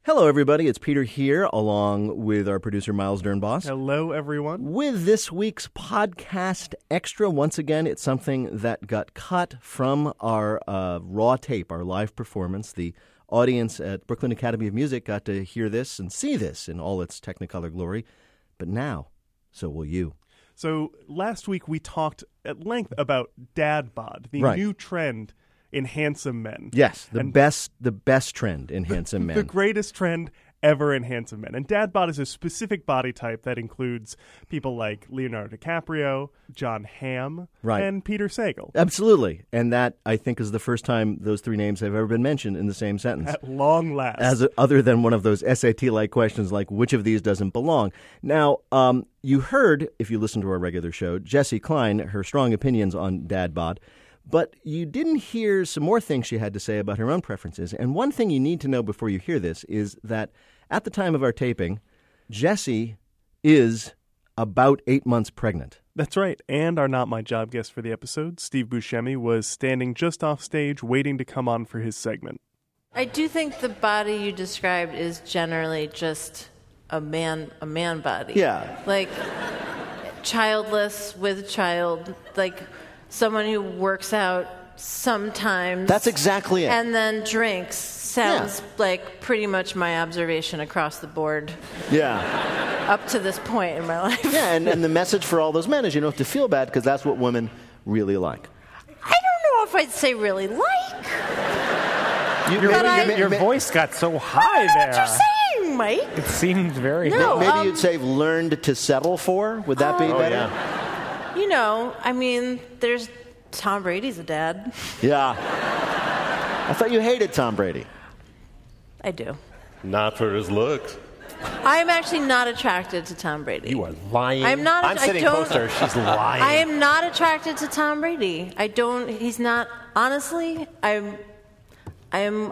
Hello, everybody. It's Peter here, along with our producer, Miles Dernbos. Hello, everyone. With this week's podcast extra, once again, it's something that got cut from our raw tape, our live performance. The audience at Brooklyn Academy of Music got to hear this and see this in all its Technicolor glory. But now, so will you. So last week we talked at length about dad bod, the new trend in handsome men. Yes, the best trend in handsome men. The greatest trend ever in handsome men. And dad bod is a specific body type that includes people like Leonardo DiCaprio, John Hamm, and Peter Sagal. Absolutely. And that, I think, is the first time those three names have ever been mentioned in the same sentence. At long last. Other than one of those SAT-like questions like, which of these doesn't belong? Now, you heard, if you listen to our regular show, Jessi Klein, her strong opinions on dad bod. But you didn't hear some more things she had to say about her own preferences. And one thing you need to know before you hear this is that at the time of our taping, Jessi is about 8 months pregnant. That's right. And our Not My Job guest for the episode, Steve Buscemi, was standing just off stage waiting to come on for his segment. I do think the body you described is generally just a man body. Yeah. Like childless with a child, like someone who works out sometimes. That's exactly it. And then drinks. Sounds like pretty much my observation across the board. Yeah. Up to this point in my life. Yeah, and the message for all those men is you don't have to feel bad because that's what women really like. I don't know if I'd say really like. Your voice got so high there. I don't know what you're saying, Mike. It seemed very No, Maybe you'd say learned to settle for? Would that be better? Yeah. You know, I mean, there's Tom Brady's a dad. Yeah. I thought you hated Tom Brady. I do. Not for his looks. I am actually not attracted to Tom Brady. You are lying. I'm not. I'm sitting closer. She's lying. I am not attracted to Tom Brady. I don't. He's not. Honestly, I'm